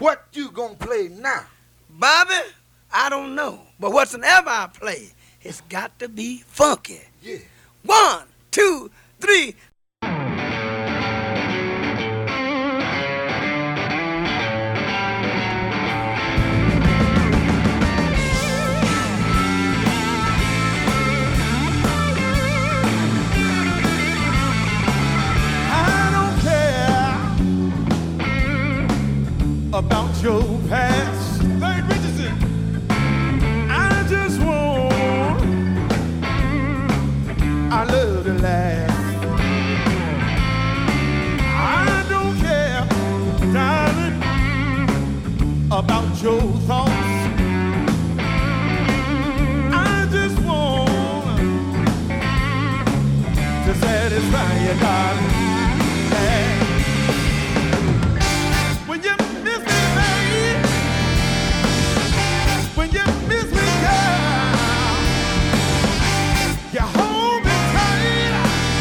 What you gonna play now? Bobby, I don't know. But whatsoever I play, it's got to be funky. Yeah. 1, 2, 3. About your past, Larry Richardson. I just want, I love to laugh. I don't care, darling, about your thoughts. I just want to satisfy you, darling. Yeah. When you miss me, baby, when you miss me, girl, you hold me tight,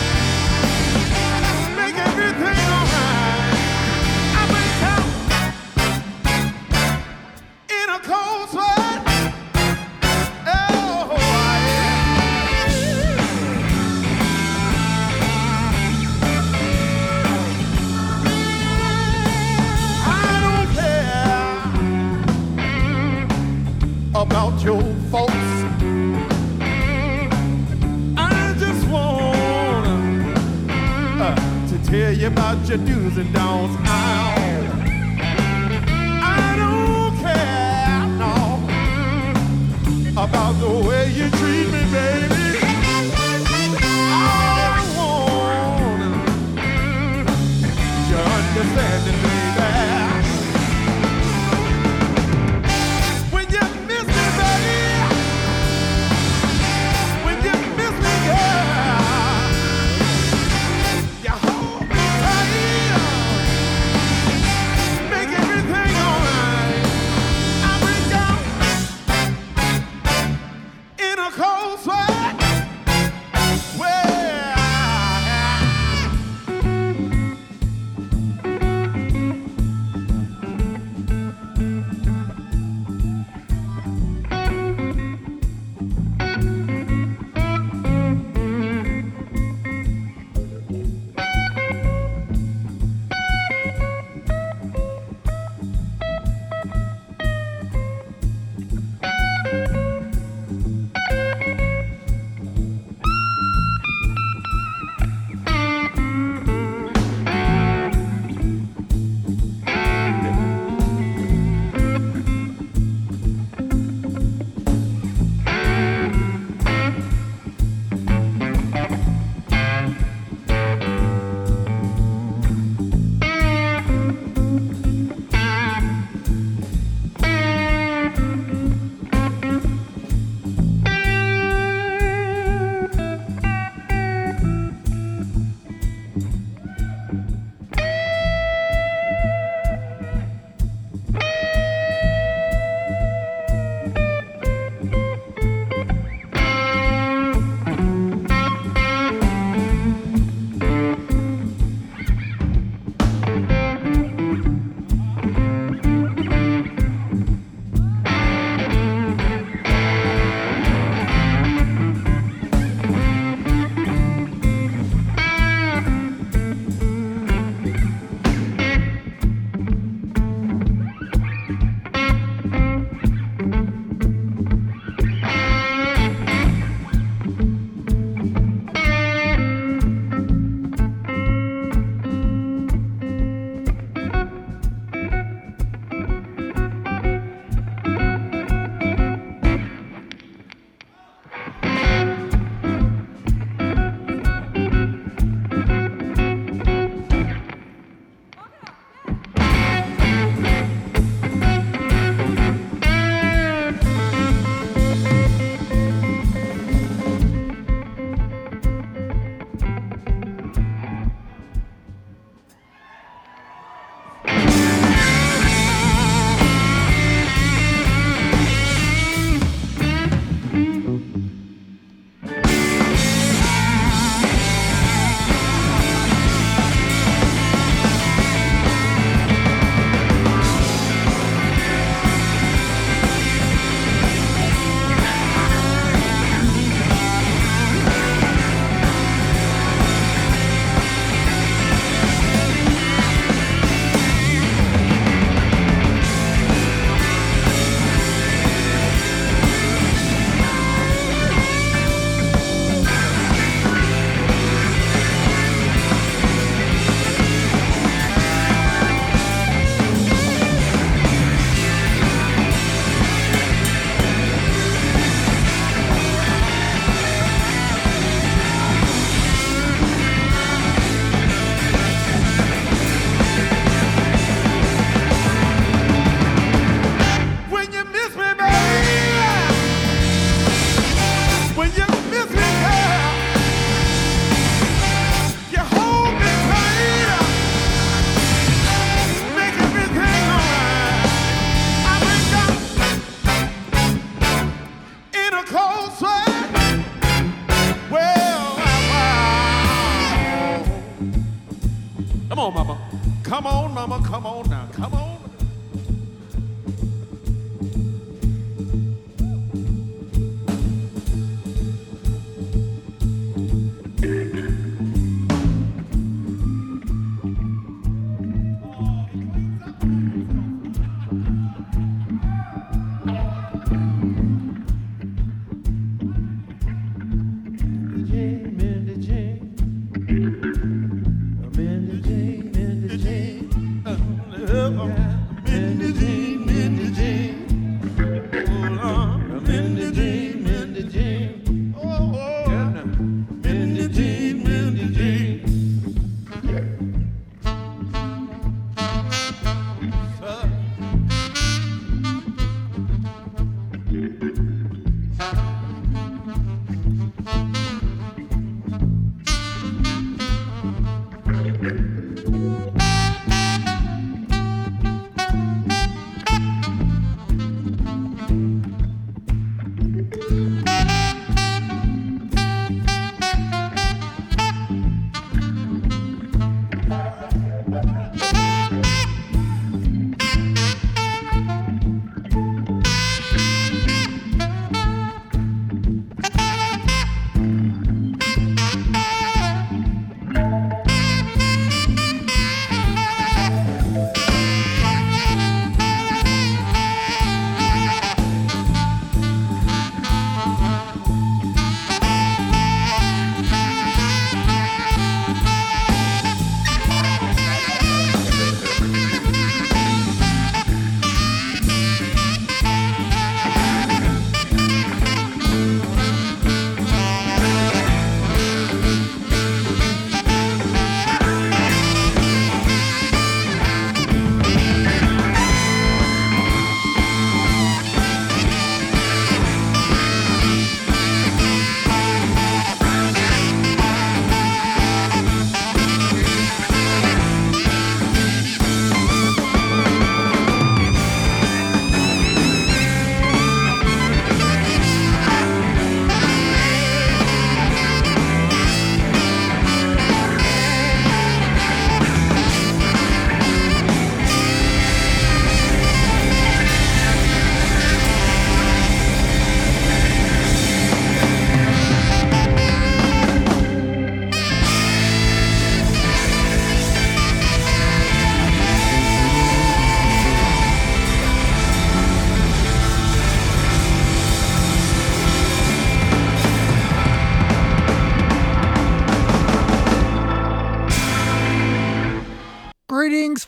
make everything alright. I've been caught in a cold sweat. Oh, about your faults. I just want to tell you about your do's and don'ts. I don't care, no, about the way you treat me, baby. All I want is your understanding, baby.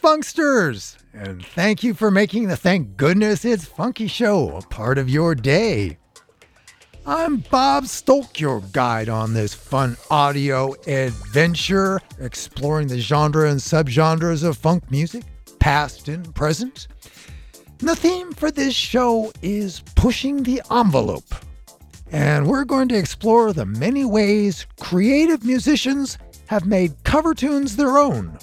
Funksters! And thank you for making the Thank Goodness It's Funky show a part of your day. I'm Bob Stolk, your guide on this fun audio adventure, exploring the genre and subgenres of funk music, past and present. And the theme for this show is pushing the envelope. And we're going to explore the many ways creative musicians have made cover tunes their own.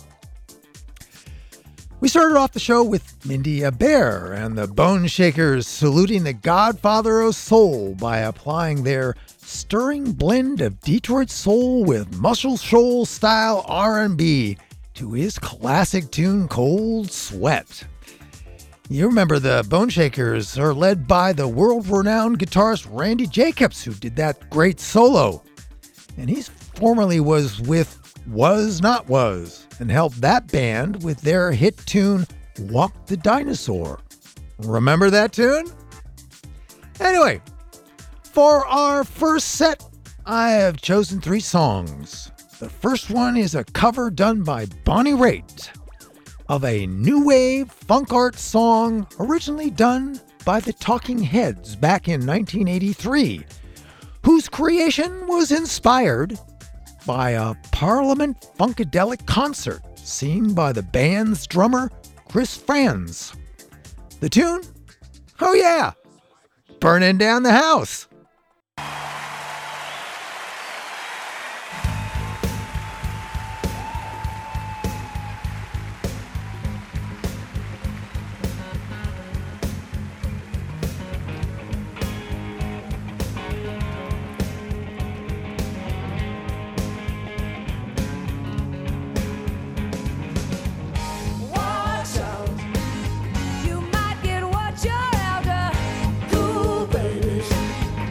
We started off the show with Mindy Abair and the Bone Shakers saluting the godfather of soul by applying their stirring blend of Detroit soul with Muscle Shoals style R&B to his classic tune Cold Sweat. You remember the Bone Shakers are led by the world-renowned guitarist Randy Jacobs, who did that great solo. And he formerly was with Was Not Was, and helped that band with their hit tune Walk the Dinosaur. Remember that tune? Anyway, for our first set, I have chosen 3 songs. The first one is a cover done by Bonnie Raitt of a new wave funk art song originally done by the Talking Heads back in 1983, whose creation was inspired by a Parliament Funkadelic concert seen by the band's drummer Chris Frantz. The tune? Oh yeah, Burning Down the House. You might get what you're after. Cool, baby.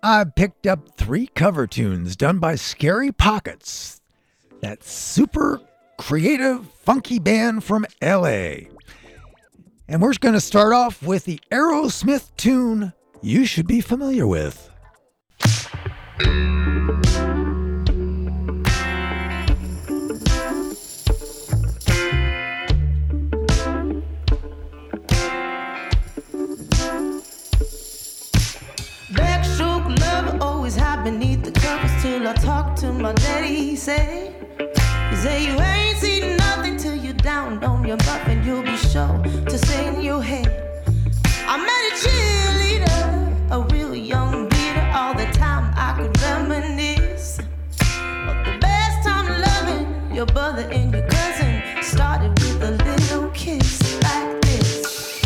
I picked up 3 cover tunes done by Scary Pockets, that super creative, funky band from LA. And we're going to start off with the Aerosmith tune you should be familiar with. Backstroke love always hide beneath the covers till I talk to my daddy. He say you ain't seen nothing till you're down on your butt and you'll be sure to say in your head, I met a cheerleader, a real young beater. All the time I could reminisce, but the best time loving your brother and your cousin started with a little kiss like this.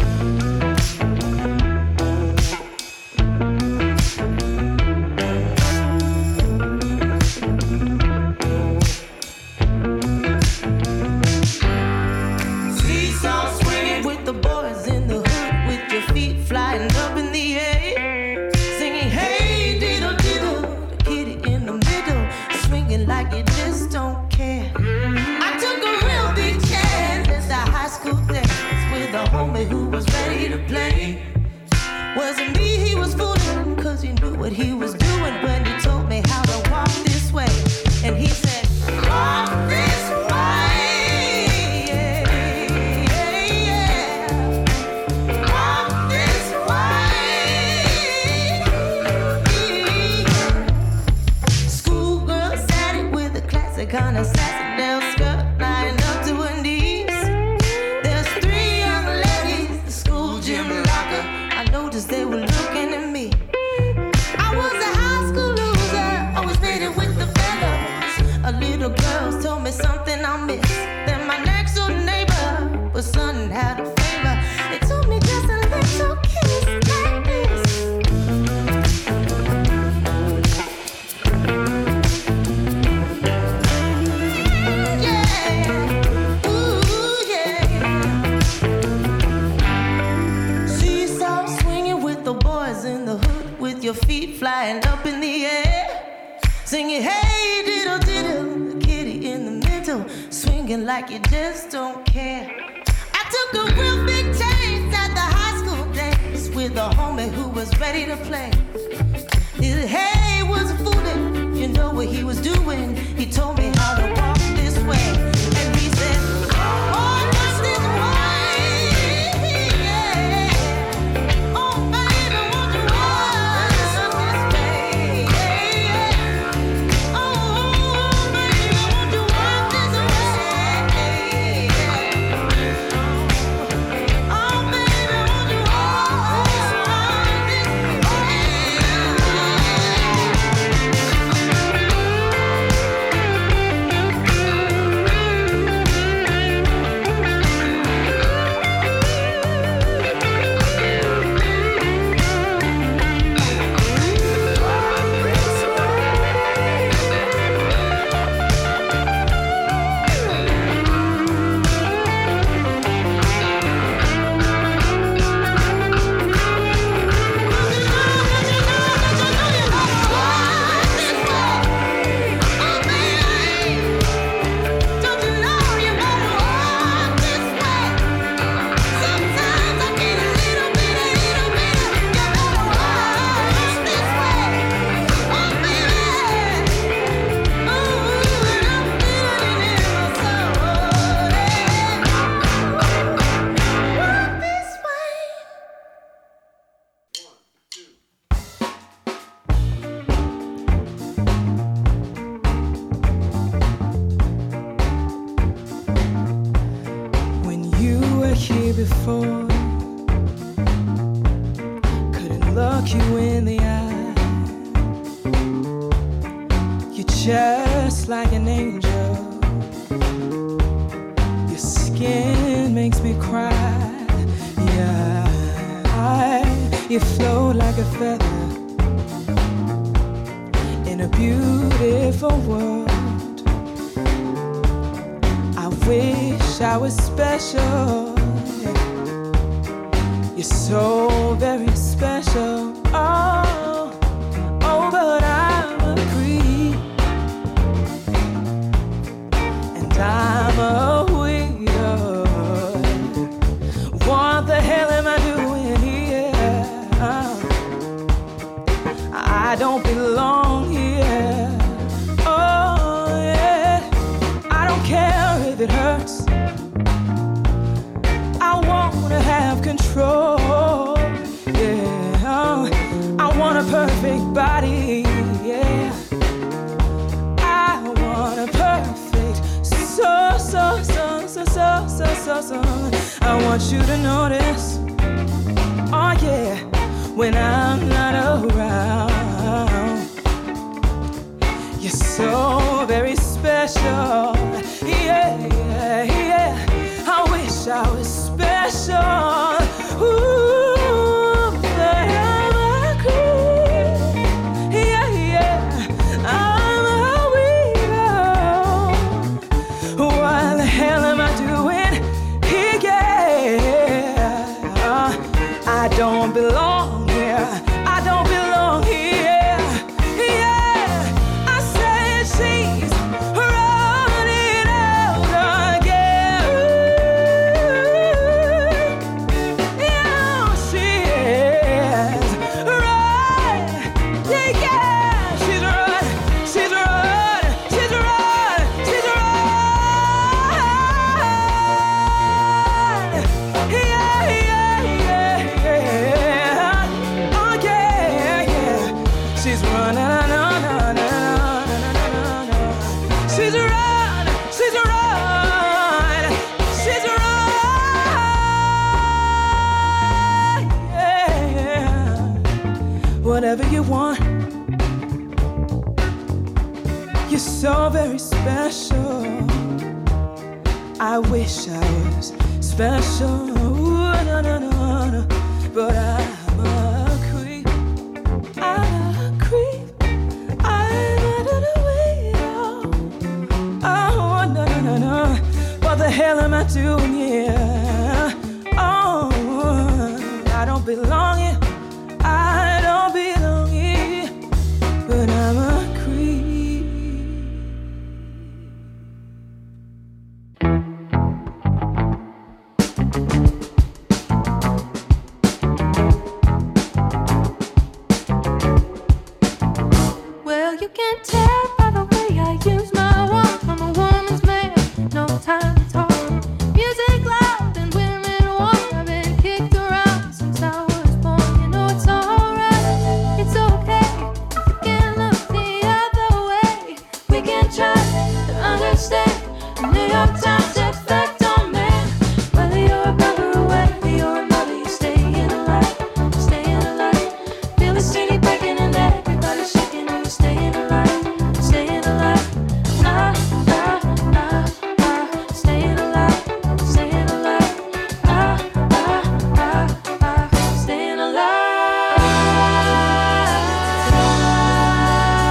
Flying up in the air, singing hey diddle diddle, the kitty in the middle, swinging like you just don't care. I took a real big chance at the high school dance with a homie who was ready to play. Wasn't me he was fooling, cause he knew what he was doing when he told me how to walk this way. And he said, walk this way. Kind of sassy little skirt lying up to her knees. There's 3 young ladies, the school gym locker. I noticed they were looking at me. I was a high school loser, always made it with the fellows. A little girl told me something I missed. Then my next door neighbor was son and had a favor. It told me just a little kiss like this. Your feet flying up in the air, singing hey diddle diddle, the kitty in the middle, swinging like you just don't care. I took a real big chance at the high school dance with a homie who was ready to play. His hey was fooling, you know what he was doing. He told me how to walk this way, and he said, oh, what's this way? Before, couldn't look you in the eye. You're just like an angel. Your skin makes me cry. Yeah, you float like a feather in a beautiful world. I wish I was special. You're so very special. Oh, I want you to notice, oh yeah, when I'm not around, you're so very special. Yeah, yeah, yeah. I wish I was special. Ooh, but I'm a creep. Yeah, yeah. I'm a weirdo. What the hell am I doing here? Yeah, I don't belong here. I don't belong here. Yeah, I said she's running out again. Yeah, she is right. Yeah, yeah, she's right. She's right. She's right. She's right. Yeah, yeah, yeah, yeah. Oh yeah, yeah. She's running. No, no, no, no, no, no, no. She's right. She's right. She's right. Yeah. Whatever you want. You're so very special. I wish I was special. Ooh, no, no, no, no. But I'm a creep. I'm a creep. I'm a little weirdo. Oh, no, no, no, no. What the hell am I doing here? Oh, I don't belong here. I don't belong here. But I'm a creep. Well, you can tell by the way I use my walk. I'm a woman's man, no time to talk. Music loud and women walk. I've been kicked around since I was born. You know it's alright, it's okay. If we can look the other way, we can try to understand the New York Times effect on man. Whether you're a brother or whether you're a mother, you're staying alive, staying alive. Feel the city breaking and everybody shaking and we're staying alive, staying alive. Ah, ah, ah, ah, staying alive, staying alive. Ah, ah, ah, ah, staying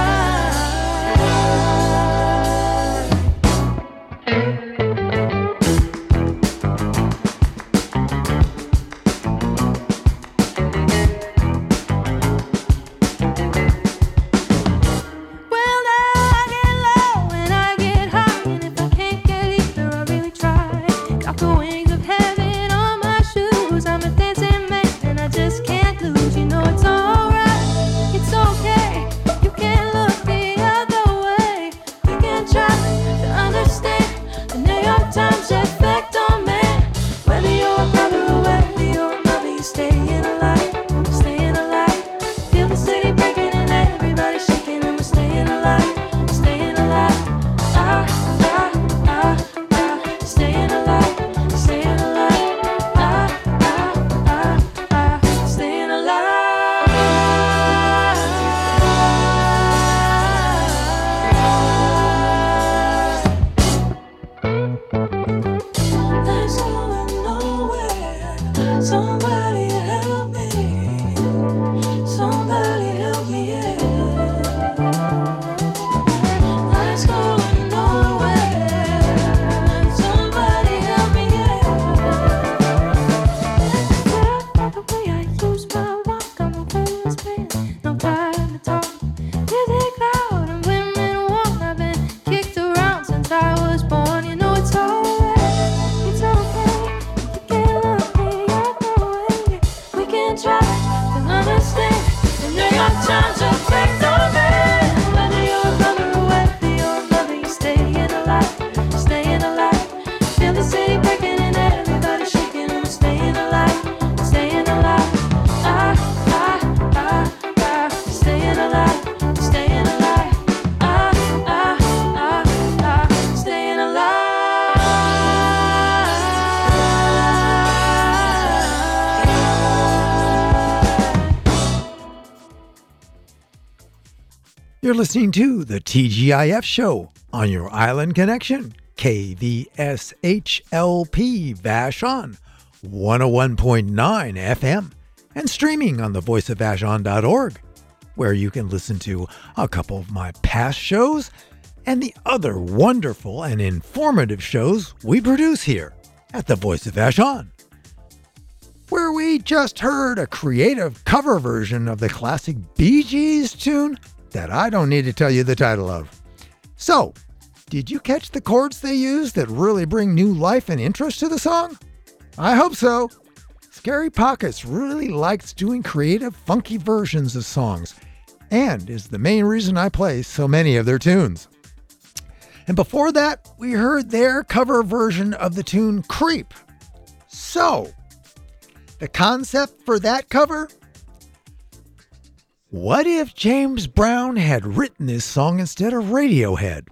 alive. You're listening to the TGIF show on your Island Connection, KVSHLP Vashon, 101.9 FM, and streaming on the voiceofvashon.org, where you can listen to a couple of my past shows and the other wonderful and informative shows we produce here at the Voice of Vashon, where we just heard a creative cover version of the classic Bee Gees tune that I don't need to tell you the title of. So, did you catch the chords they use that really bring new life and interest to the song? I hope so. Scary Pockets really likes doing creative, funky versions of songs, and is the main reason I play so many of their tunes. And before that, we heard their cover version of the tune Creep. So, the concept for that cover? What if James Brown had written this song instead of Radiohead?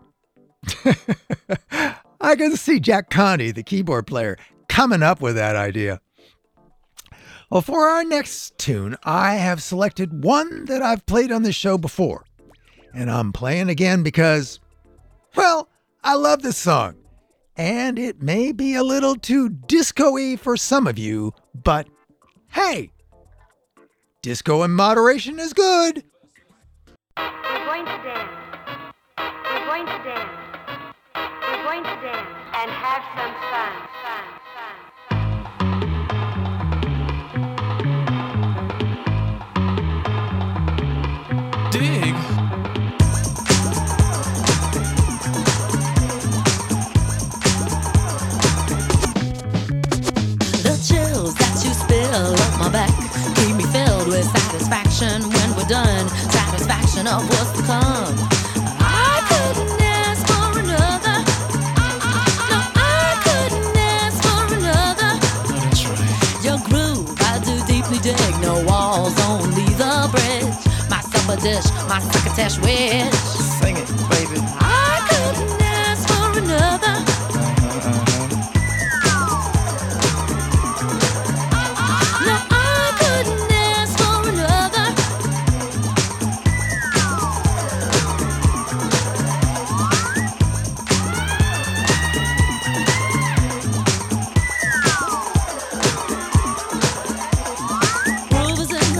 I can see Jack Conte, the keyboard player, coming up with that idea. Well, for our next tune, I have selected one that I've played on this show before. And I'm playing again because, well, I love this song. And it may be a little too disco-y for some of you, but hey, disco in moderation is good. We're going to dance. We're going to dance. We're going to dance and have some fun. Dig. The chills that you spill up my back keep me filled with satisfaction when we're done. Satisfaction of what's to come. I couldn't ask for another. No, I couldn't ask for another. That's right. Your groove, I do deeply dig. No walls, only the bridge. My supper dish, my succotash wish. Sing it, baby. I couldn't ask for another. No, I couldn't ask for another. Groove is in the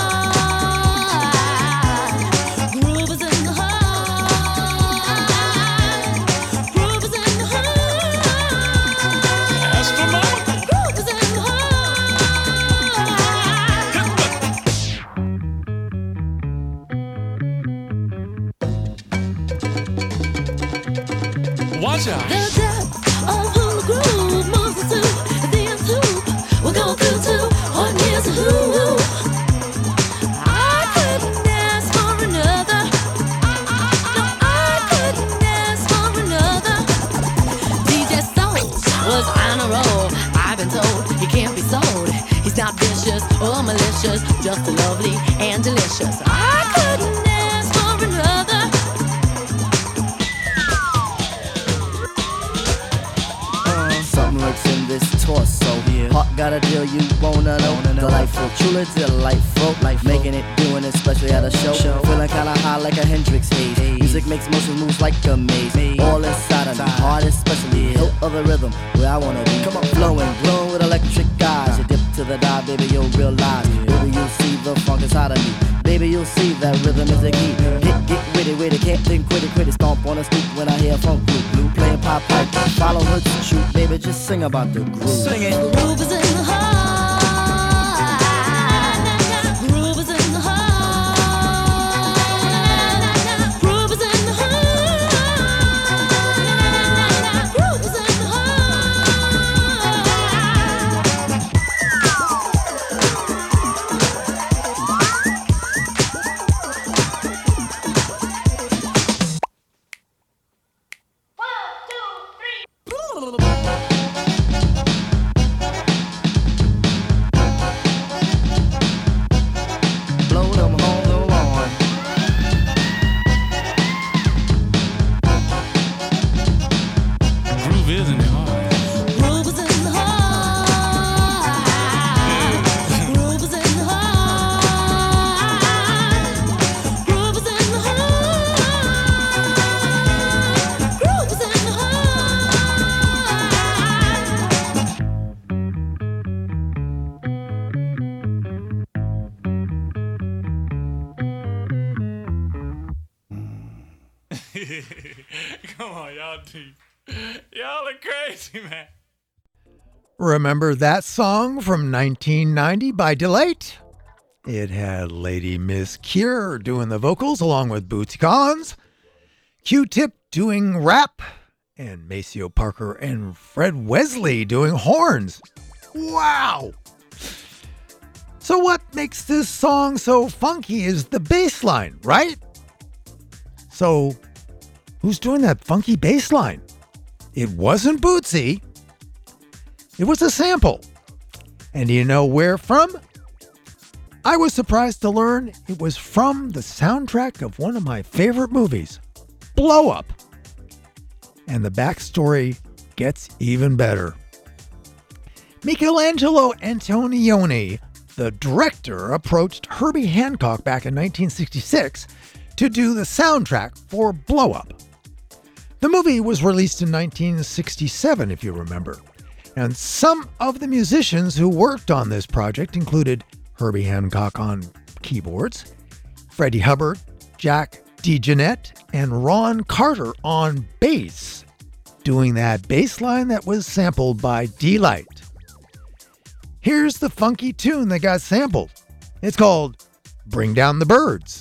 heart. Groove is in the heart. Groove is in the heart. Astronomical. Groove is in the heart. Watch out. The depth of hula groove moves us to the nth hoop. We'll go through to on years of who. I couldn't ask for another. No, I couldn't ask for another. DJ Soul was on a roll. I've been told he can't be sold. He's not vicious or malicious, just lovely and delicious. I couldn't ask for another. Something lurks in this torso. Heart got a deal you wanna know. Delightful, truly delightful. Life making it, doing it, especially at a show. Feeling kinda high like a Hendrix haze. Music makes motion moves like a maze. All inside of me, heart especially. Hilt of the rhythm, where I wanna be. Come on, flowing, glowing with electric eyes. You dip to the dive, baby, you'll realize. Baby, you'll see the funk inside of me. Baby, you'll see that rhythm is the key. Get with it, can't think, quit it. Stomp on the stoop when I hear funk blue. Playing pop pipe, follow her to shoot. Baby, just sing about the groove. Sing it. Groove is in the heart. Groove is in the heart. Groove is in the heart. Groove is in the Blow them on the lawn. Groove is in the heart. Groove is in the heart. Groove is in the heart. Groove is in the heart. Come on, y'all are crazy, man. Remember that song from 1990 by Delight? It had Lady Miss Cure doing the vocals along with Bootsy Collins, Q-Tip doing rap, and Maceo Parker and Fred Wesley doing horns. Wow! So what makes this song so funky is the bass line, right? So who's doing that funky bass line? It wasn't Bootsy. It was a sample. And do you know where from? I was surprised to learn it was from the soundtrack of one of my favorite movies, Blow Up. And the backstory gets even better. Michelangelo Antonioni, the director, approached Herbie Hancock back in 1966 to do the soundtrack for Blow Up. The movie was released in 1967, if you remember. And some of the musicians who worked on this project included Herbie Hancock on keyboards, Freddie Hubbard, Jack DeJohnette, and Ron Carter on bass, doing that bass line that was sampled by Delight. Here's the funky tune that got sampled. It's called Bring Down the Birds.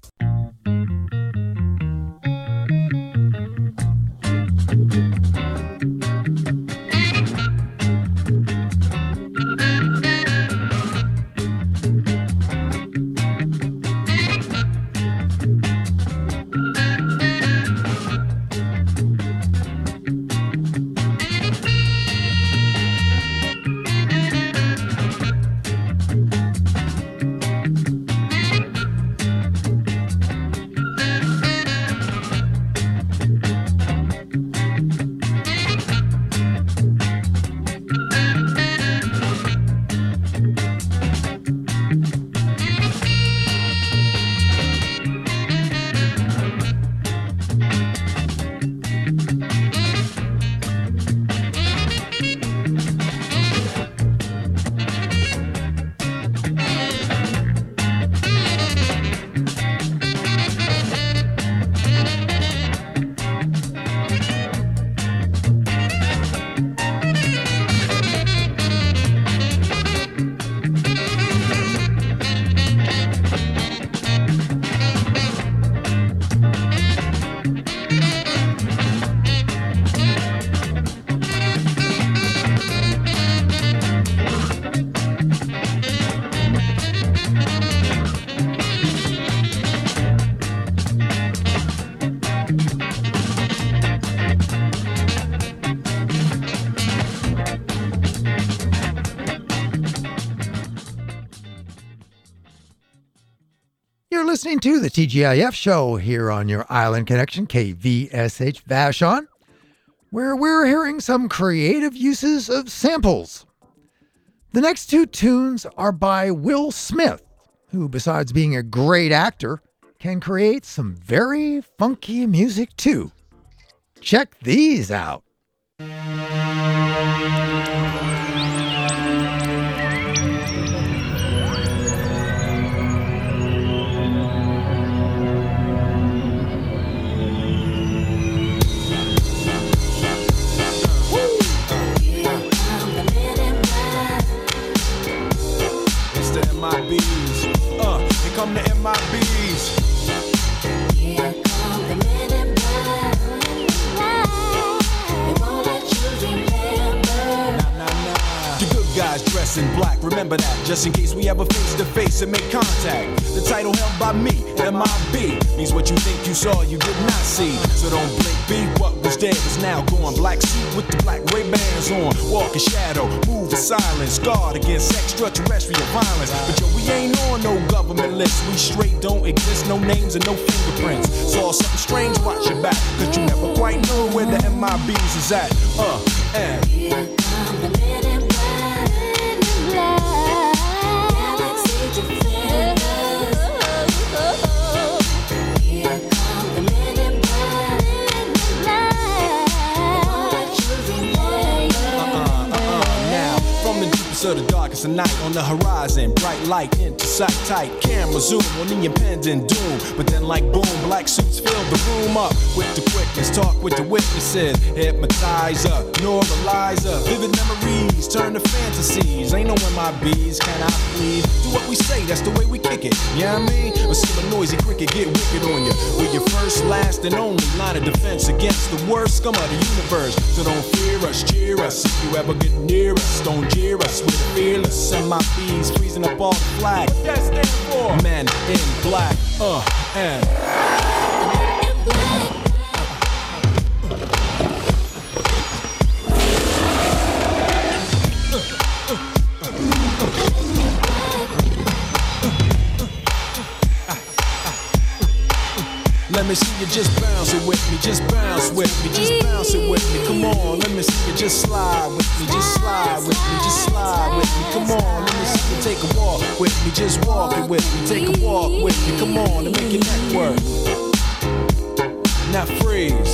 Listening to the TGIF show here on your Island Connection, KVSH Vashon, where we're hearing some creative uses of samples. The next two tunes are by Will Smith, who, besides being a great actor, can create some very funky music too. Check these out. MIBs. Here come the MIBs. Here come the men in black. They won't let you remember. The good guys dress in black, remember that, just in case we ever face to face and make contact. The title held by me, MIB, means what you think you saw, you did not see. So don't blink, be what was dead is now gone. Black suit with the black Ray-Bans on, walk in shadow, move in silence, guard against extraterrestrial violence. But yo, we ain't on no government list, we straight don't exist, no names and no fingerprints. Saw something strange, watch your back, cause you never quite know where the MIBs is at. And Here come the men in black. Galaxy defenders. Here come the men in black. They won't let you remember. now, from the deepest of the darkest of night on the horizon. Bright light into sight tight. Camera zoom on the impending doom. But then like boom, black suits fill the room up with the quickness. Talk with the witnesses. Hypnotizer, normalizer. Vivid memories turn to fantasies. Ain't knowing my bees, can I please? Do what we say, that's the way we kick it. Yeah, you know I mean? Or see a noisy cricket get wicked on you. We're your first, last, and only line of defense against the worst scum of the universe. So don't fear us, cheer us. If you ever get near us, don't jeer us. We're fearless. Send my bees freezing up all the flag. What that stand for? Men in black. And. Let me see you just bounce it with me, just bounce with me, just bounce it with me. Come on, let me see you just slide with me, just slide with me, just slide with me. Come on, let me see you take a walk with me, just walk it with me, take a walk with me. Come on, and make your neck work. Now freeze.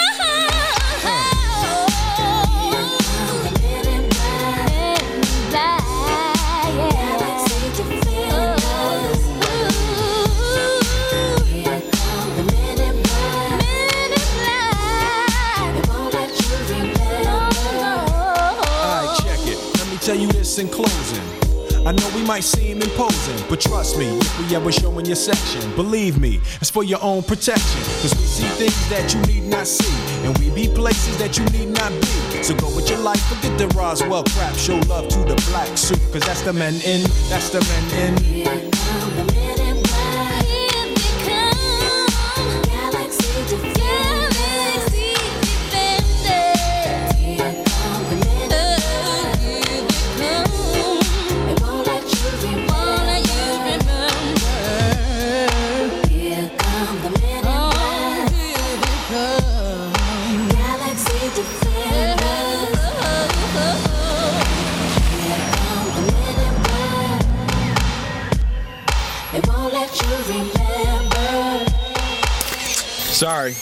Tell you this in closing. I know we might seem imposing, but trust me, if we ever show in your section, believe me, it's for your own protection. Cause we see things that you need not see, and we be places that you need not be. So go with your life, forget the Roswell crap, show love to the black suit, cause that's the men in, that's the men in. Here come the men in black. Here they come. Galaxy Defender. Galaxy Defender. Here come the men in black. Sorry.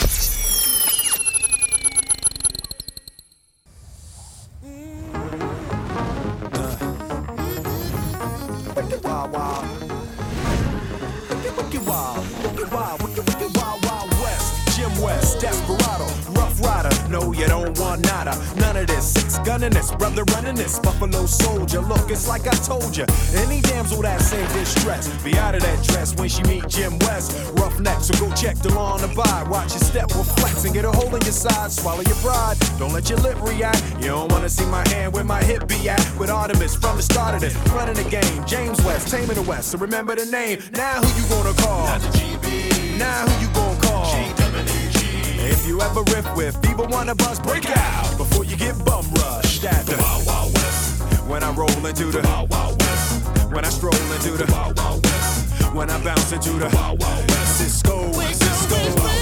Desperado, rough rider, no you don't want nada. None of this, six gunning this, brother running this, Buffalo Soldier. Look, it's like I told you, any damsel that's in distress, be out of that dress when she meet Jim West. Roughneck, so go check the law on the by. Watch your step will flex and get a hole in your side. Swallow your pride, don't let your lip react. You don't wanna see my hand where my hip be at. With Artemis from the start of this, running the game. James West, taming the West, so remember the name. Now who you gonna call? Not the GB. Now who you gonna call? GWG. If you ever riff with either one of us, break out before you get bum rushed at the Wild Wild West. When I roll into the Wild Wild West. When I stroll into the Wild Wild West. When I bounce into the Wild Wild West. Cisco, Cisco.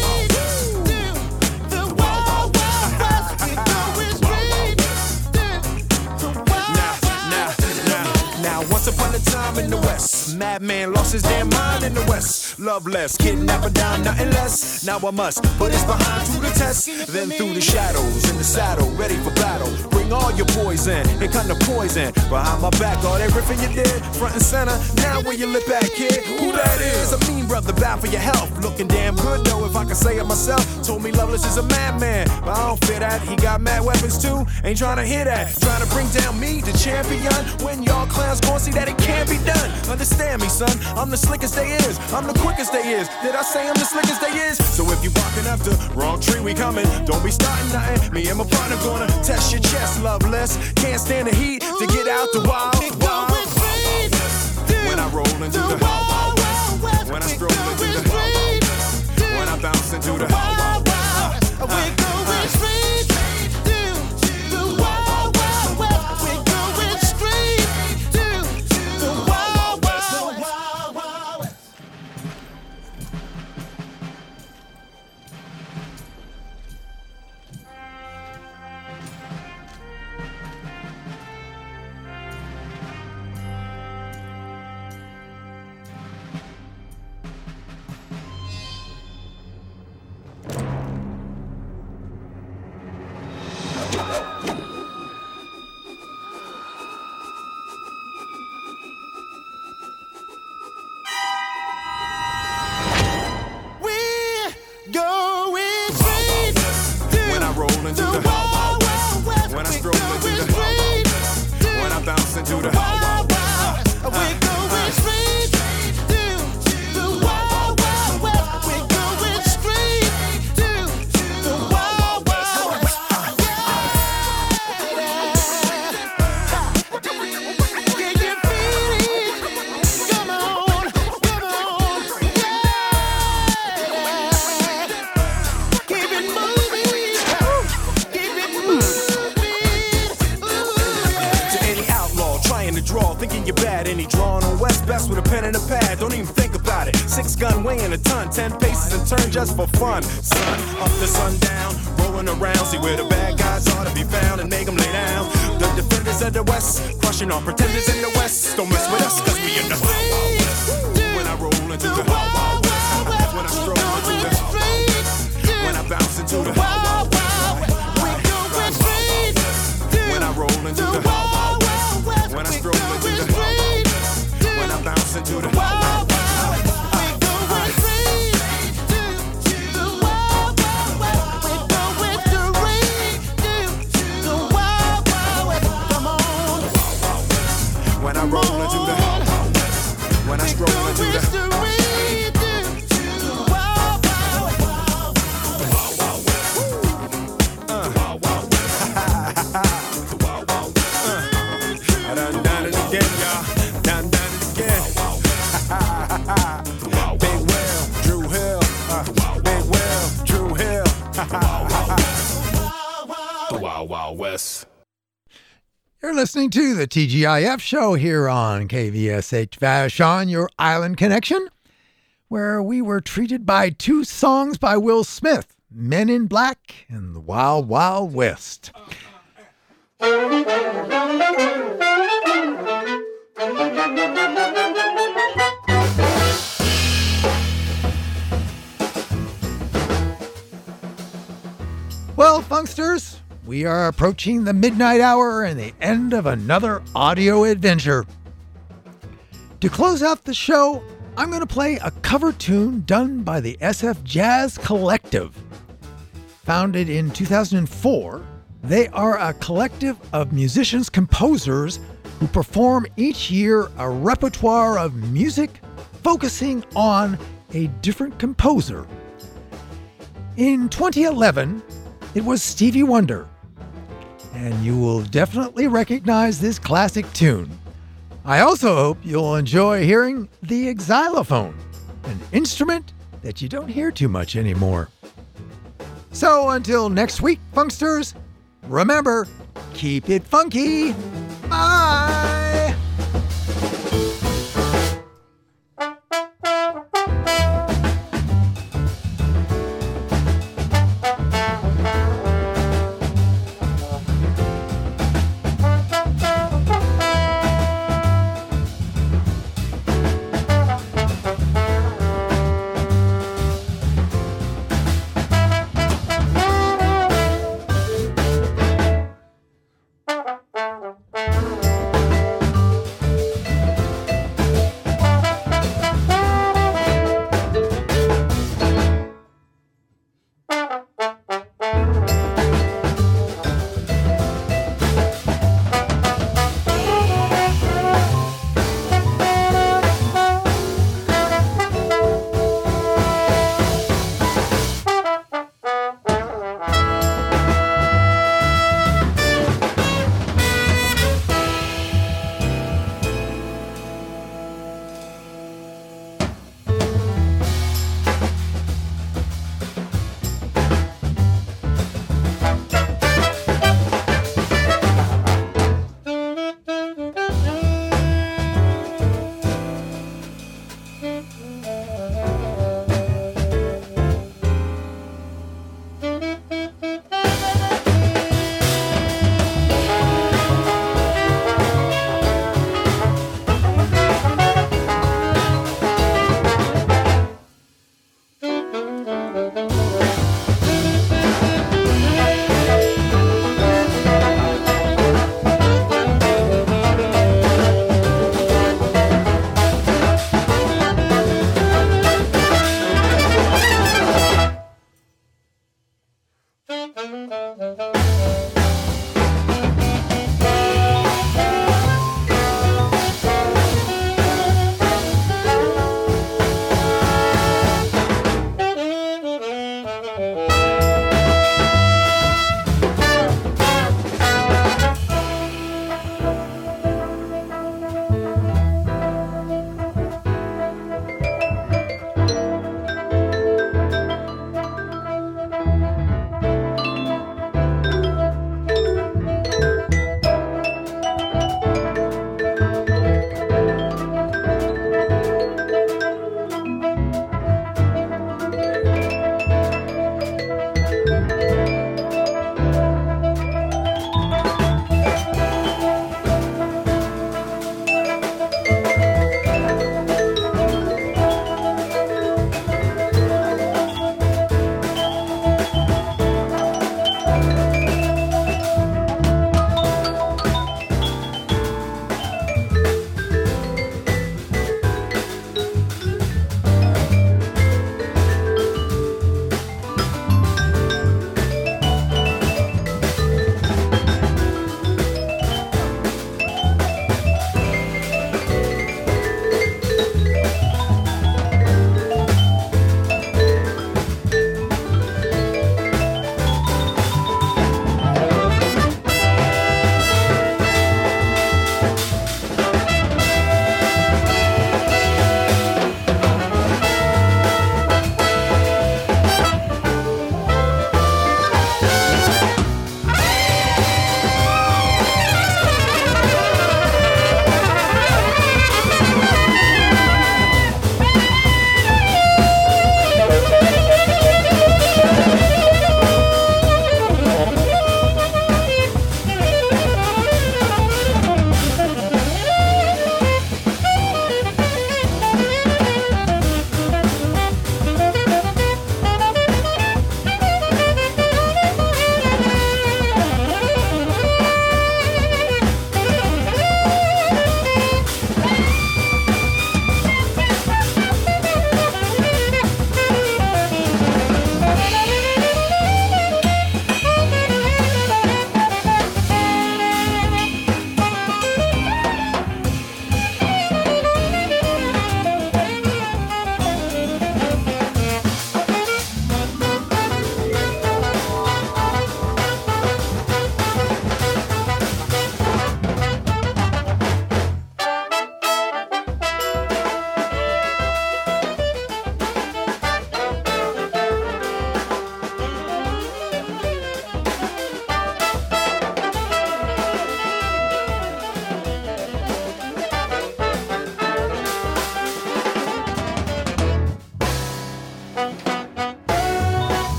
The Wild Wild West. We going straight. Now, once upon a time in the West, madman lost his damn mind in the West. Loveless, kidnapper down, nothing less. Now I must put his behind to the test. Then through the shadows, in the saddle, ready for battle. Bring all your poison, here come the poison. Behind my back, all that riffing you did, front and center. Now where your lip at, kid? Who that is? A mean brother, bound for your health. Looking damn good though, if I can say it myself. Told me Loveless is a madman, but I don't fear that. He got mad weapons too, ain't trying to hear that. Trying to bring down me, the champion. When y'all clowns gon' see that it can't be done. Understand me, son, I'm the slickest they is. I'm the quickest they is. Did I say I'm the slickest they is? So if you barking up the wrong tree, we coming. Don't be starting nothing. Me and my partner gonna test your chest, Loveless. Can't stand the heat to get out the wild, wild, wild West. When I roll into the Wild Wild West. When I stroll into the Wild Wild West. When I bounce into the Wild Wild West. We're going straight to the Wild Wild West. We're going straight to the Wild Wild West. rolling through the Wild West. When I strolling through the Wild West. When I bounce into the Wild West. We're going straight to the Wild Wild West. We're going straight to the Wild Wild West. Can you feel it? Come on, come on, yeah. Keep it moving, keep it moving. To any outlaw trying to draw, thinking you're bad, any drawing on West best with a pen and a pad. Don't even think about it. 6 gun weighing a ton, 10 paces and turn just for fun. Sun up to sundown, rolling around, see where the bad guys ought to be found and make them lay down. The defenders of the West, crushing on pretenders in the West. Don't mess with us, cause we in the Wild Wild West. When I roll into the Wild Wild West, when I stroll into the Wild Wild West, when I bounce into the Wild Wild West, we're going straight. When I roll into the Wild Wild West, when I stroll into the Wild Wild West, when I bounce into the Wild Wild West, we're going straight to the Wild Wild West. We're going straight to the Wild Wild West. Come on. When I roll into the Wild Wild West, when I stroll into the Wild Wild West. I done it again, y'all. Done it again. Big Will, Drew Hill. Big Will, Drew Hill. The Wild Wild West. You're listening to the TGIF show here on KVSH Vashon, your island connection, where we were treated by 2 songs by Will Smith, Men in Black and the Wild Wild West. Well, Funksters, we are approaching the midnight hour and the end of another audio adventure. To close out the show, I'm going to play a cover tune done by the SF Jazz Collective. Founded in 2004, they are a collective of musicians-composers who perform each year a repertoire of music focusing on a different composer. In 2011, it was Stevie Wonder, and you will definitely recognize this classic tune. I also hope you'll enjoy hearing the xylophone, an instrument that you don't hear too much anymore. So until next week, Funksters, remember, keep it funky. Bye!